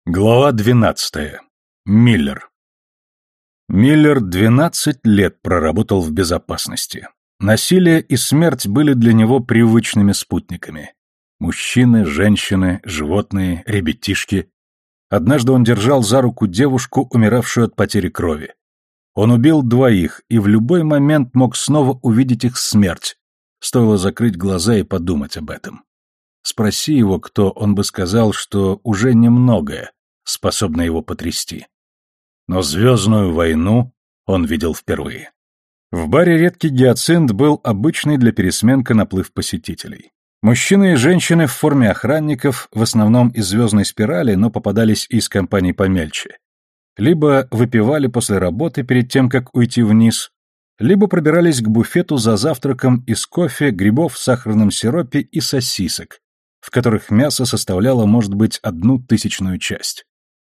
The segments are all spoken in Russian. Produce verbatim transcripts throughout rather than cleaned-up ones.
Глава двенадцатая. Миллер. Миллер двенадцать лет проработал в безопасности. Насилие и смерть были для него привычными спутниками. Мужчины, женщины, животные, ребятишки. Однажды он держал за руку девушку, умиравшую от потери крови. Он убил двоих и в любой момент мог снова увидеть их смерть. Стоило закрыть глаза и подумать об этом. Спроси его, кто, он бы сказал, что уже немногое способно его потрясти. Но «Звездную войну» он видел впервые. В баре «Редкий гиацинт» был обычный для пересменка наплыв посетителей. Мужчины и женщины в форме охранников, в основном из «Звездной спирали», но попадались и из компаний помельче. Либо выпивали после работы перед тем, как уйти вниз, либо пробирались к буфету за завтраком из кофе, грибов в сахарном сиропе и сосисок, в которых мясо составляло, может быть, одну тысячную часть.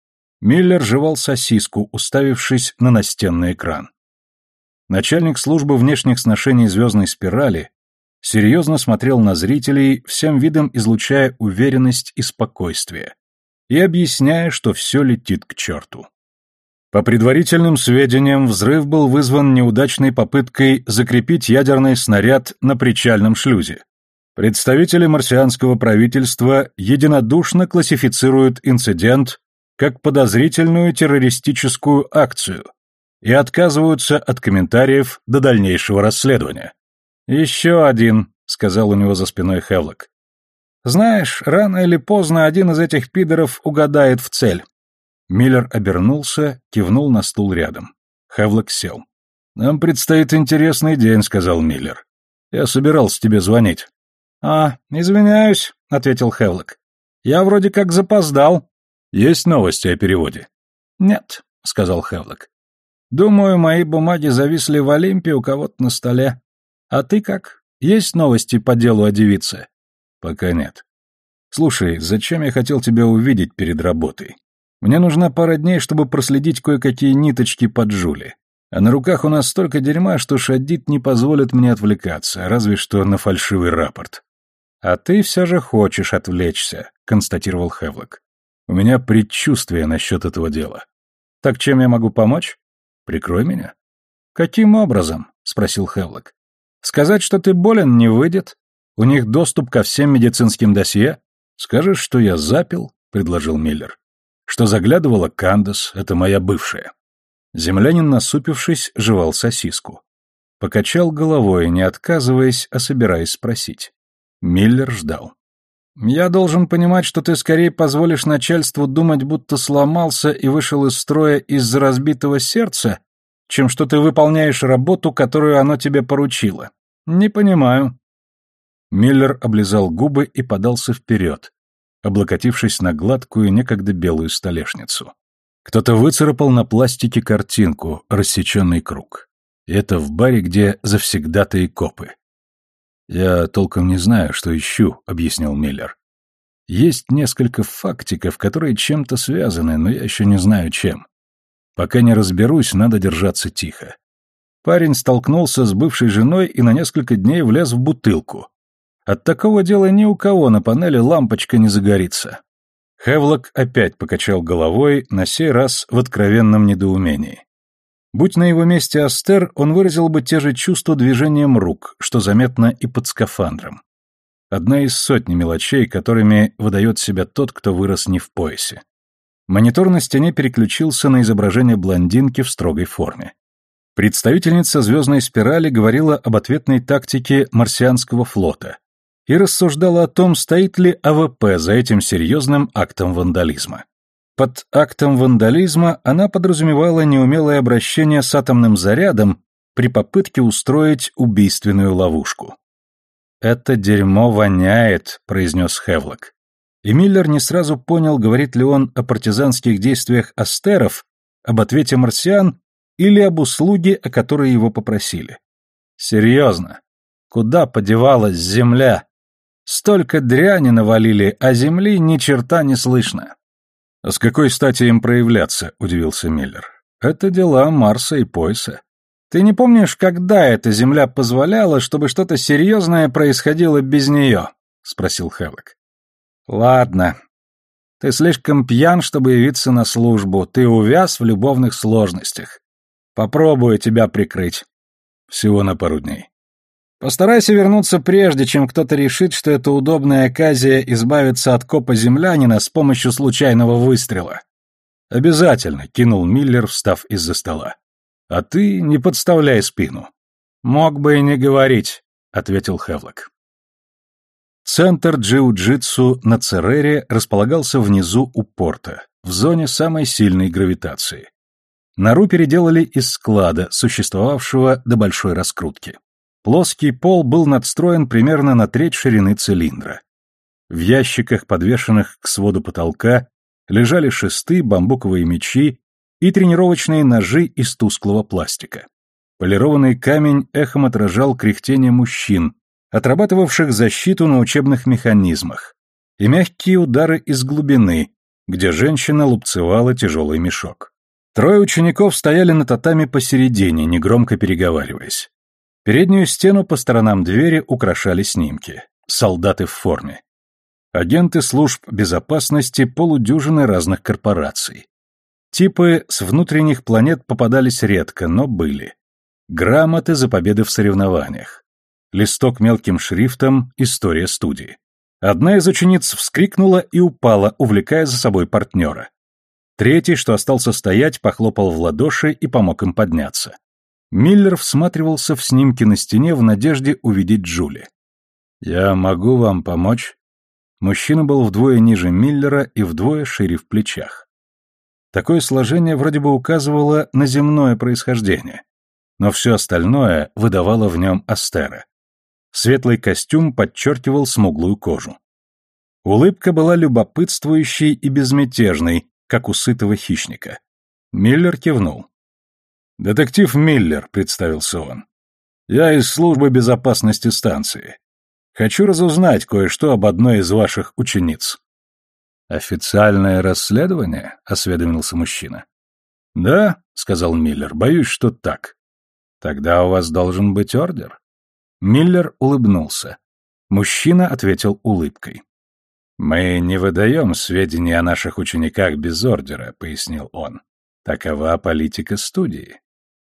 Миллер жевал сосиску, уставившись на настенный экран. Начальник службы внешних сношений «Звездной спирали» серьезно смотрел на зрителей, всем видом излучая уверенность и спокойствие, и объясняя, что все летит к черту. По предварительным сведениям, взрыв был вызван неудачной попыткой закрепить ядерный снаряд на причальном шлюзе. Представители марсианского правительства единодушно классифицируют инцидент как подозрительную террористическую акцию и отказываются от комментариев до дальнейшего расследования. «Еще один», — сказал у него за спиной Хевлок. «Знаешь, рано или поздно один из этих пидоров угадает в цель». Миллер обернулся, кивнул на стул рядом. Хевлок сел. «Нам предстоит интересный день», — сказал Миллер. «Я собирался тебе звонить». «А, извиняюсь», — ответил Хевлок. «Я вроде как запоздал». «Есть новости о переводе?» «Нет», — сказал Хевлок. «Думаю, мои бумаги зависли в Олимпе у кого-то на столе. А ты как? Есть новости по делу о девице?» «Пока нет. Слушай, зачем я хотел тебя увидеть перед работой? Мне нужна пара дней, чтобы проследить кое-какие ниточки под Джули. А на руках у нас столько дерьма, что Шадид не позволит мне отвлекаться, разве что на фальшивый рапорт». «А ты все же хочешь отвлечься», — констатировал Хевлок. «У меня предчувствие насчет этого дела». «Так чем я могу помочь?» «Прикрой меня». «Каким образом?» — спросил Хевлок. «Сказать, что ты болен, не выйдет? У них доступ ко всем медицинским досье?» «Скажешь, что я запил?» — предложил Миллер. «Что заглядывала Кандас, это моя бывшая». Землянин, насупившись, жевал сосиску. Покачал головой, не отказываясь, а собираясь спросить. Миллер ждал. «Я должен понимать, что ты скорее позволишь начальству думать, будто сломался и вышел из строя из-за разбитого сердца, чем что ты выполняешь работу, которую оно тебе поручило. Не понимаю». Миллер облизал губы и подался вперед, облокотившись на гладкую, некогда белую столешницу. Кто-то выцарапал на пластике картинку, рассеченный круг. И это в баре, где завсегдатые копы. «Я толком не знаю, что ищу», — объяснил Миллер. «Есть несколько фактиков, которые чем-то связаны, но я еще не знаю, чем. Пока не разберусь, надо держаться тихо. Парень столкнулся с бывшей женой и на несколько дней влез в бутылку. От такого дела ни у кого на панели лампочка не загорится». Хевлок опять покачал головой, на сей раз в откровенном недоумении. Будь на его месте Астер, он выразил бы те же чувства движением рук, что заметно и под скафандром. Одна из сотни мелочей, которыми выдает себя тот, кто вырос не в поясе. Монитор на стене переключился на изображение блондинки в строгой форме. Представительница «Звездной спирали» говорила об ответной тактике марсианского флота и рассуждала о том, стоит ли А В П за этим серьезным актом вандализма. Под актом вандализма она подразумевала неумелое обращение с атомным зарядом при попытке устроить убийственную ловушку. «Это дерьмо воняет», — произнес Хевлок. И Миллер не сразу понял, говорит ли он о партизанских действиях астеров, об ответе марсиан или об услуге, о которой его попросили. «Серьезно. Куда подевалась земля? Столько дряни навалили, а земли ни черта не слышно». «А с какой стати им проявляться?» — удивился Миллер. «Это дела Марса и пояса. Ты не помнишь, когда эта Земля позволяла, чтобы что-то серьезное происходило без нее?» — спросил Хевлок. «Ладно. Ты слишком пьян, чтобы явиться на службу. Ты увяз в любовных сложностях. Попробую тебя прикрыть. Всего на пару дней. Постарайся вернуться прежде, чем кто-то решит, что это удобная оказия избавиться от копа землянина с помощью случайного выстрела. Обязательно, кинул Миллер, встав из-за стола. А ты не подставляй спину. Мог бы и не говорить, ответил Хевлок. Центр джиу-джитсу на Церере располагался внизу у порта, в зоне самой сильной гравитации. Нору переделали из склада, существовавшего до большой раскрутки. Плоский пол был надстроен примерно на треть ширины цилиндра. В ящиках, подвешенных к своду потолка, лежали шесты, бамбуковые мечи и тренировочные ножи из тусклого пластика. Полированный камень эхом отражал кряхтение мужчин, отрабатывавших защиту на учебных механизмах, и мягкие удары из глубины, где женщина лупцевала тяжелый мешок. Трое учеников стояли на татами посередине, негромко переговариваясь. Переднюю стену по сторонам двери украшали снимки. Солдаты в форме. Агенты служб безопасности полудюжины разных корпораций. Типы с внутренних планет попадались редко, но были. Грамоты за победы в соревнованиях. Листок мелким шрифтом «История студии». Одна из учениц вскрикнула и упала, увлекая за собой партнера. Третий, что остался стоять, похлопал в ладоши и помог им подняться. Миллер всматривался в снимки на стене в надежде увидеть Джули. «Я могу вам помочь?» Мужчина был вдвое ниже Миллера и вдвое шире в плечах. Такое сложение вроде бы указывало на земное происхождение, но все остальное выдавало в нем Астера. Светлый костюм подчеркивал смуглую кожу. Улыбка была любопытствующей и безмятежной, как у сытого хищника. Миллер кивнул. «Детектив Миллер», — представился он. «Я из службы безопасности станции. Хочу разузнать кое-что об одной из ваших учениц». «Официальное расследование?» — осведомился мужчина. «Да», — сказал Миллер, — «боюсь, что так». «Тогда у вас должен быть ордер». Миллер улыбнулся. Мужчина ответил улыбкой. «Мы не выдаем сведения о наших учениках без ордера», — пояснил он. «Такова политика студии».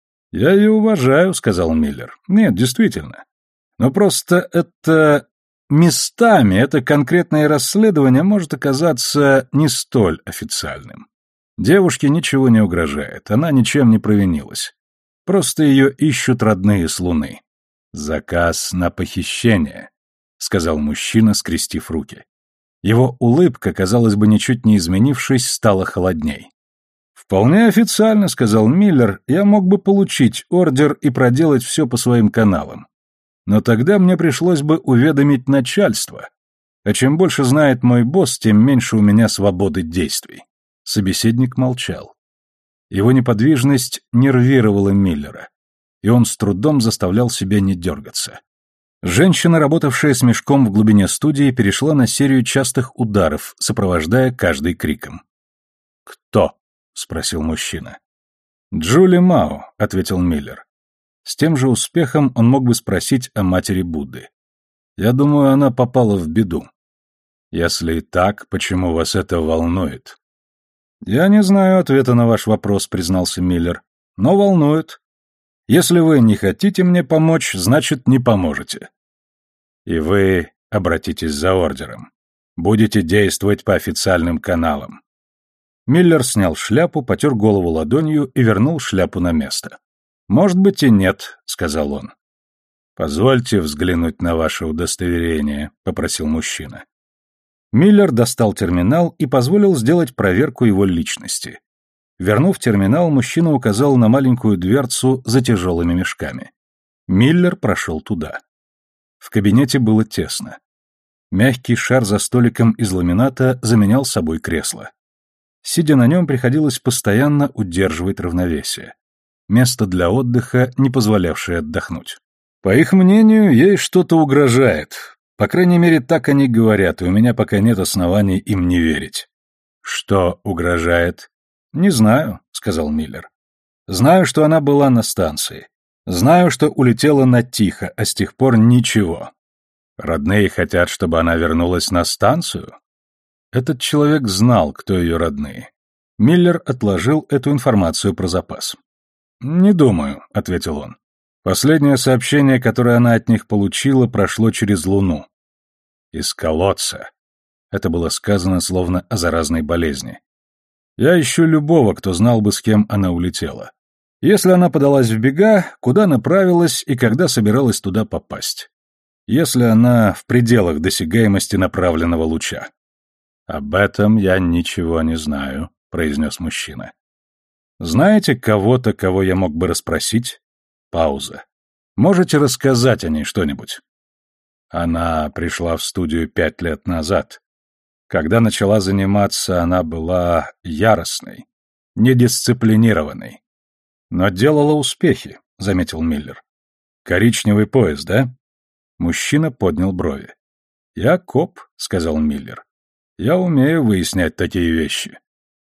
«Я ее уважаю», — сказал Миллер. «Нет, действительно. Но просто это... местами это конкретное расследование может оказаться не столь официальным. Девушке ничего не угрожает, она ничем не провинилась. Просто ее ищут родные с Луны». «Заказ на похищение», — сказал мужчина, скрестив руки. Его улыбка, казалось бы, ничуть не изменившись, стала холодней. «Вполне официально», — сказал Миллер, — «я мог бы получить ордер и проделать все по своим каналам. Но тогда мне пришлось бы уведомить начальство. А чем больше знает мой босс, тем меньше у меня свободы действий». Собеседник молчал. Его неподвижность нервировала Миллера, и он с трудом заставлял себя не дергаться. Женщина, работавшая с мешком в глубине студии, перешла на серию частых ударов, сопровождая каждый криком. «Кто?» — спросил мужчина. «Джули Мао», — ответил Миллер. С тем же успехом он мог бы спросить о матери Будды. «Я думаю, она попала в беду». «Если и так, почему вас это волнует?» «Я не знаю ответа на ваш вопрос», — признался Миллер, — «но волнует. Если вы не хотите мне помочь, значит, не поможете». «И вы обратитесь за ордером. Будете действовать по официальным каналам». Миллер снял шляпу, потер голову ладонью и вернул шляпу на место. «Может быть и нет», — сказал он. «Позвольте взглянуть на ваше удостоверение», — попросил мужчина. Миллер достал терминал и позволил сделать проверку его личности. Вернув терминал, мужчина указал на маленькую дверцу за тяжелыми мешками. Миллер прошел туда. В кабинете было тесно. Мягкий шар за столиком из ламината заменял собой кресло. Сидя на нем, приходилось постоянно удерживать равновесие. Место для отдыха, не позволявшее отдохнуть. По их мнению, ей что-то угрожает. По крайней мере, так они говорят, и у меня пока нет оснований им не верить. Что угрожает? «Не знаю», — сказал Миллер. «Знаю, что она была на станции. Знаю, что улетела на Тихо, а с тех пор ничего. Родные хотят, чтобы она вернулась на станцию?» Этот человек знал, кто ее родные. Миллер отложил эту информацию про запас. «Не думаю», — ответил он. «Последнее сообщение, которое она от них получила, прошло через Луну. Из колодца». Это было сказано словно о заразной болезни. «Я ищу любого, кто знал бы, с кем она улетела. Если она подалась в бега, куда направилась и когда собиралась туда попасть. Если она в пределах досягаемости направленного луча». «Об этом я ничего не знаю», — произнес мужчина. «Знаете кого-то, кого я мог бы расспросить?» Пауза. «Можете рассказать о ней что-нибудь?» Она пришла в студию пять лет назад. Когда начала заниматься, она была яростной, недисциплинированной. «Но делала успехи», — заметил Миллер. «Коричневый пояс, да?» Мужчина поднял брови. «Я коп», — сказал Миллер. «Я умею выяснять такие вещи».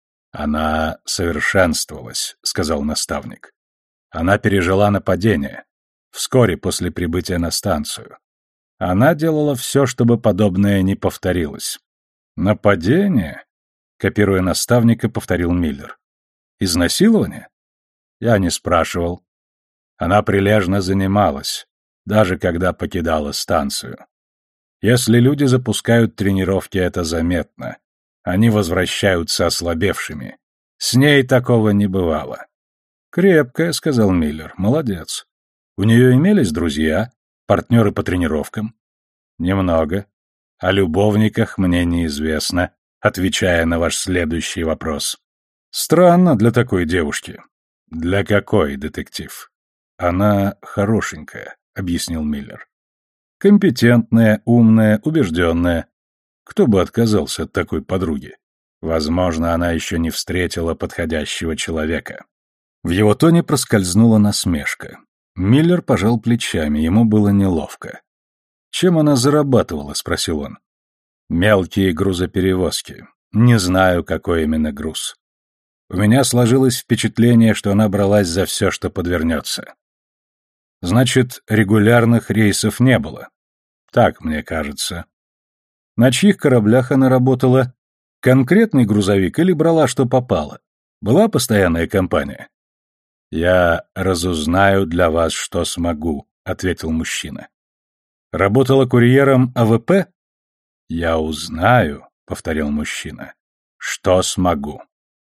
«Она совершенствовалась», — сказал наставник. «Она пережила нападение, вскоре после прибытия на станцию. Она делала все, чтобы подобное не повторилось». «Нападение?» — копируя наставника, повторил Миллер. «Изнасилование?» Я не спрашивал. Она прилежно занималась, даже когда покидала станцию. Если люди запускают тренировки, это заметно. Они возвращаются ослабевшими. С ней такого не бывало. «Крепкая», — сказал Миллер, — «молодец. У нее имелись друзья, партнеры по тренировкам?» «Немного. О любовниках мне неизвестно», отвечая на ваш следующий вопрос. «Странно для такой девушки». «Для какой, детектив?» «Она хорошенькая», — объяснил Миллер. «Компетентная, умная, убежденная. Кто бы отказался от такой подруги? Возможно, она еще не встретила подходящего человека». В его тоне проскользнула насмешка. Миллер пожал плечами, ему было неловко. «Чем она зарабатывала?» — спросил он. «Мелкие грузоперевозки. Не знаю, какой именно груз. У меня сложилось впечатление, что она бралась за все, что подвернется». «Значит, регулярных рейсов не было?» «Так мне кажется». «На чьих кораблях она работала? Конкретный грузовик или брала, что попало? Была постоянная компания?» «Я разузнаю для вас, что смогу», — ответил мужчина. «Работала курьером А В П?» «Я узнаю», — повторил мужчина, — «что смогу».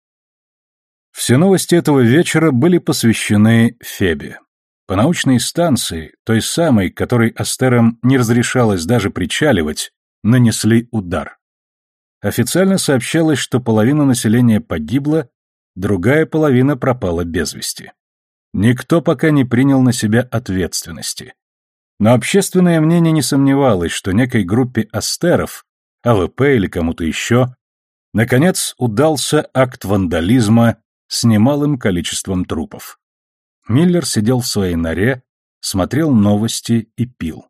Все новости этого вечера были посвящены Фебе. По научной станции, той самой, которой Астерам не разрешалось даже причаливать, нанесли удар. Официально сообщалось, что половина населения погибла, другая половина пропала без вести. Никто пока не принял на себя ответственности. Но общественное мнение не сомневалось, что некой группе астеров, А В П или кому-то еще, наконец удался акт вандализма с немалым количеством трупов. Миллер сидел в своей норе, смотрел новости и пил.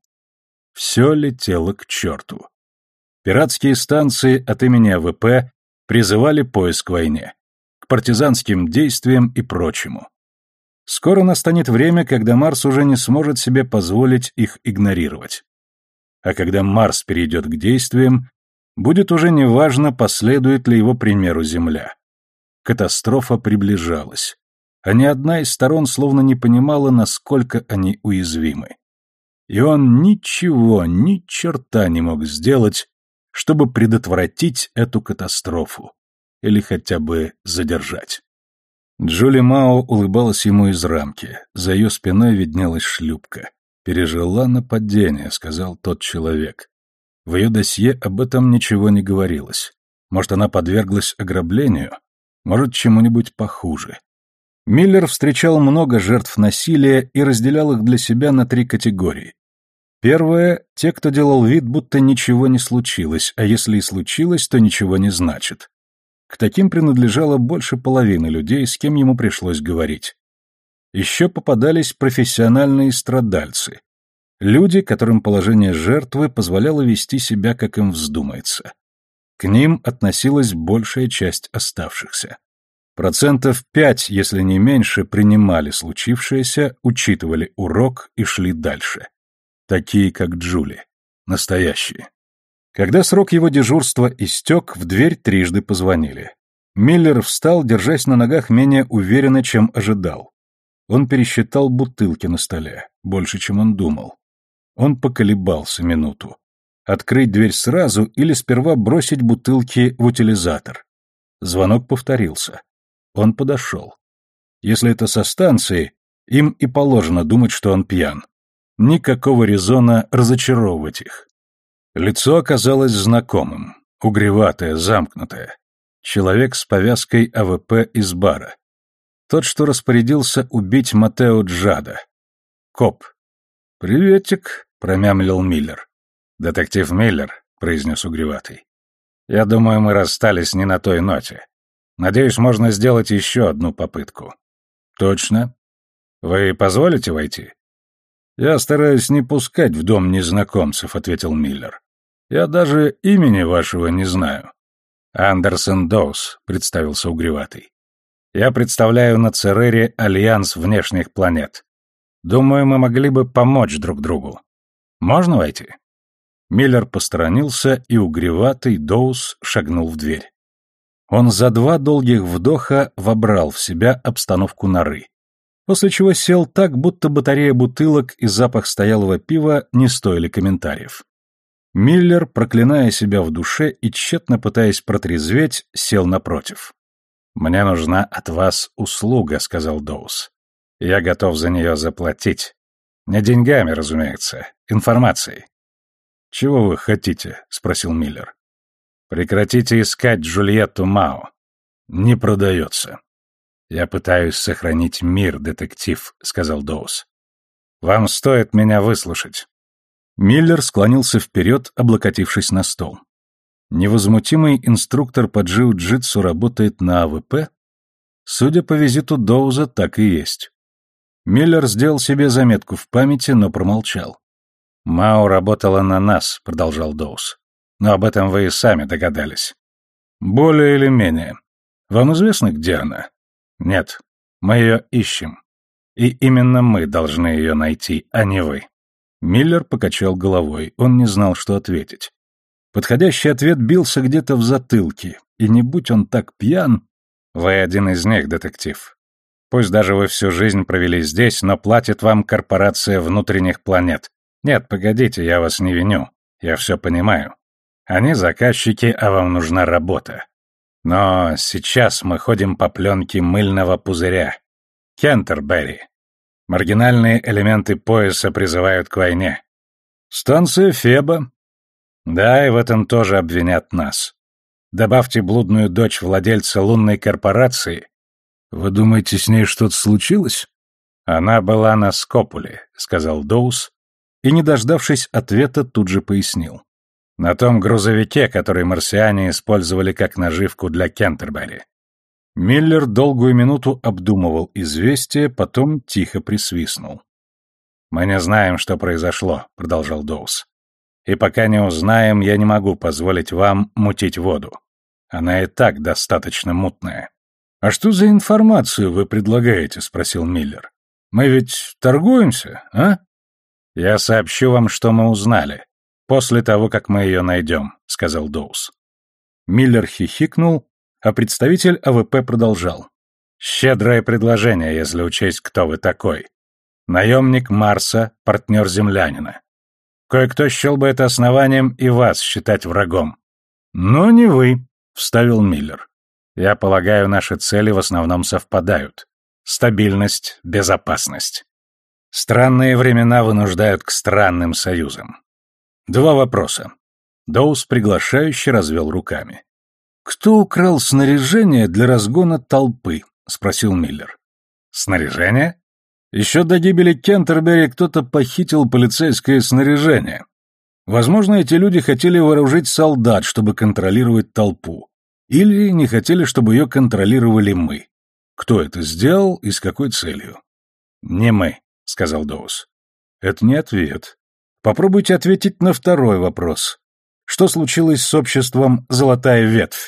Все летело к черту. Пиратские станции от имени А В П призывали поиск к войне, к партизанским действиям и прочему. Скоро настанет время, когда Марс уже не сможет себе позволить их игнорировать. А когда Марс перейдет к действиям, будет уже неважно, последует ли его примеру Земля. Катастрофа приближалась, а ни одна из сторон словно не понимала, насколько они уязвимы. И он ничего, ни черта не мог сделать, чтобы предотвратить эту катастрофу или хотя бы задержать. Джули Мао улыбалась ему из рамки, за ее спиной виднелась шлюпка. «Пережила нападение», — сказал тот человек. В ее досье об этом ничего не говорилось. Может, она подверглась ограблению? Может, чему-нибудь похуже? Миллер встречал много жертв насилия и разделял их для себя на три категории. Первое — те, кто делал вид, будто ничего не случилось, а если и случилось, то ничего не значит. К таким принадлежало больше половины людей, с кем ему пришлось говорить. Еще попадались профессиональные страдальцы. Люди, которым положение жертвы позволяло вести себя, как им вздумается. К ним относилась большая часть оставшихся. Процентов пять, если не меньше, принимали случившееся, учитывали урок и шли дальше. Такие, как Джули. Настоящие. Когда срок его дежурства истек, в дверь трижды позвонили. Миллер встал, держась на ногах менее уверенно, чем ожидал. Он пересчитал бутылки на столе, больше, чем он думал. Он поколебался минуту. Открыть дверь сразу или сперва бросить бутылки в утилизатор. Звонок повторился. Он подошел. Если это со станции, им и положено думать, что он пьян. Никакого резона разочаровывать их. Лицо оказалось знакомым, угреватое, замкнутое. Человек с повязкой А В П из бара. Тот, что распорядился убить Матео Джада. Коп. «Приветик», — промямлил Миллер. «Детектив Миллер», — произнес угреватый. «Я думаю, мы расстались не на той ноте. Надеюсь, можно сделать еще одну попытку». «Точно. Вы позволите войти?» «Я стараюсь не пускать в дом незнакомцев», — ответил Миллер. «Я даже имени вашего не знаю». «Андерсон Доус», — представился угреватый. «Я представляю на Церере Альянс внешних планет. Думаю, мы могли бы помочь друг другу. Можно войти?» Миллер посторонился, и угреватый Доус шагнул в дверь. Он за два долгих вдоха вобрал в себя обстановку норы, после чего сел так, будто батарея бутылок и запах стоялого пива не стоили комментариев. Миллер, проклиная себя в душе и тщетно пытаясь протрезветь, сел напротив. «Мне нужна от вас услуга», — сказал Доус. «Я готов за нее заплатить. Не деньгами, разумеется, информацией». «Чего вы хотите?» — спросил Миллер. «Прекратите искать Джульетту Мао. Не продается». «Я пытаюсь сохранить мир, детектив», — сказал Доус. «Вам стоит меня выслушать». Миллер склонился вперед, облокотившись на стол. Невозмутимый инструктор по джиу-джитсу работает на А В П? Судя по визиту Доуза, так и есть. Миллер сделал себе заметку в памяти, но промолчал. «Мао работала на нас», — продолжал Доуз. «Но об этом вы и сами догадались». «Более или менее. Вам известно, где она?» «Нет. Мы ее ищем. И именно мы должны ее найти, а не вы». Миллер покачал головой, он не знал, что ответить. Подходящий ответ бился где-то в затылке, и не будь он так пьян... «Вы один из них, детектив. Пусть даже вы всю жизнь провели здесь, но платит вам корпорация внутренних планет. Нет, погодите, я вас не виню. Я все понимаю. Они заказчики, а вам нужна работа. Но сейчас мы ходим по пленке мыльного пузыря. Кентербери. Маргинальные элементы пояса призывают к войне. Станция Феба. Да, и в этом тоже обвинят нас. Добавьте блудную дочь владельца лунной корпорации. Вы думаете, с ней что-то случилось? Она была на Скопуле, сказал Доус, и, не дождавшись ответа, тут же пояснил. На том грузовике, который марсиане использовали как наживку для Кентербери. Миллер долгую минуту обдумывал известие, потом тихо присвистнул. «Мы не знаем, что произошло», — продолжал Доус. «И пока не узнаем, я не могу позволить вам мутить воду. Она и так достаточно мутная». «А что за информацию вы предлагаете?» — спросил Миллер. «Мы ведь торгуемся, а?» «Я сообщу вам, что мы узнали, после того, как мы ее найдем», — сказал Доус. Миллер хихикнул, а представитель А В П продолжал. «Щедрое предложение, если учесть, кто вы такой. Наемник Марса, партнер землянина. Кое-кто счел бы это основанием и вас считать врагом». «Но не вы», — вставил Миллер. «Я полагаю, наши цели в основном совпадают. Стабильность, безопасность. Странные времена вынуждают к странным союзам». Два вопроса. Доус приглашающе развел руками. «Кто украл снаряжение для разгона толпы?» — спросил Миллер. «Снаряжение? Еще до гибели Кентербери кто-то похитил полицейское снаряжение. Возможно, эти люди хотели вооружить солдат, чтобы контролировать толпу. Или не хотели, чтобы ее контролировали мы. Кто это сделал и с какой целью?» «Не мы», — сказал Доус. «Это не ответ. Попробуйте ответить на второй вопрос. Что случилось с обществом «Золотая ветвь»?»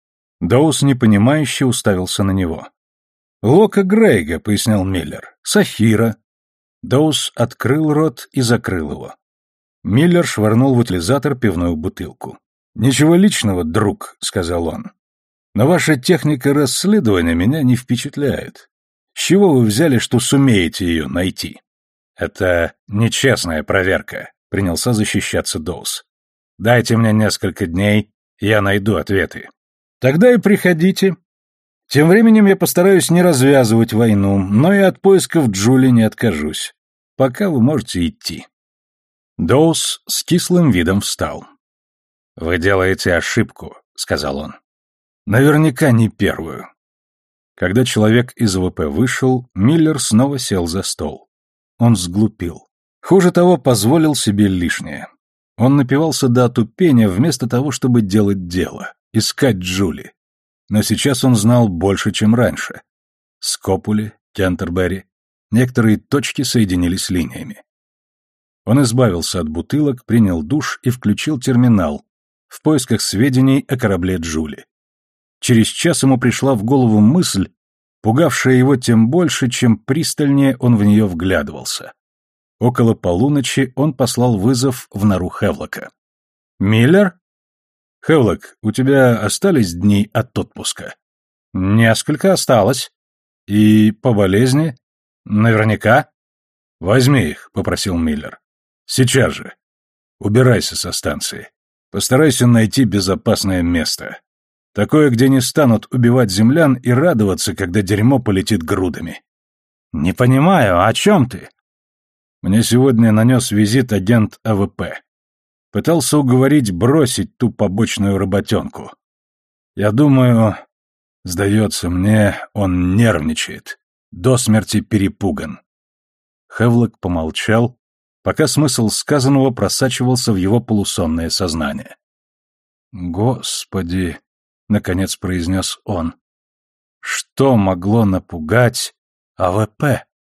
Доус непонимающе уставился на него. «Лока Грейга», — пояснил Миллер. «Сахира». Доус открыл рот и закрыл его. Миллер швырнул в утилизатор пивную бутылку. «Ничего личного, друг», — сказал он. «Но ваша техника расследования меня не впечатляет. С чего вы взяли, что сумеете ее найти?» «Это нечестная проверка», — принялся защищаться Доус. «Дайте мне несколько дней, я найду ответы». «Тогда и приходите. Тем временем я постараюсь не развязывать войну, но и от поисков Джули не откажусь. Пока вы можете идти». Доус с кислым видом встал. «Вы делаете ошибку», — сказал он. «Наверняка не первую». Когда человек из АВП вышел, Миллер снова сел за стол. Он сглупил. Хуже того, позволил себе лишнее. Он напивался до отупения вместо того, чтобы делать дело, искать Джули. Но сейчас он знал больше, чем раньше. Скопули, Кентербери, некоторые точки соединились линиями. Он избавился от бутылок, принял душ и включил терминал в поисках сведений о корабле Джули. Через час ему пришла в голову мысль, пугавшая его тем больше, чем пристальнее он в нее вглядывался. Около полуночи он послал вызов в нору Хевлока. «Миллер?» «Хевлок, у тебя остались дни от отпуска?» «Несколько осталось». «И по болезни?» «Наверняка». «Возьми их», — попросил Миллер. «Сейчас же. Убирайся со станции. Постарайся найти безопасное место. Такое, где не станут убивать землян и радоваться, когда дерьмо полетит грудами». «Не понимаю, о чем ты?» «Мне сегодня нанес визит агент АВП. Пытался уговорить бросить ту побочную работенку. Я думаю, сдается мне, он нервничает, до смерти перепуган». Хевлок помолчал, пока смысл сказанного просачивался в его полусонное сознание. «Господи!» — наконец произнес он. «Что могло напугать АВП?»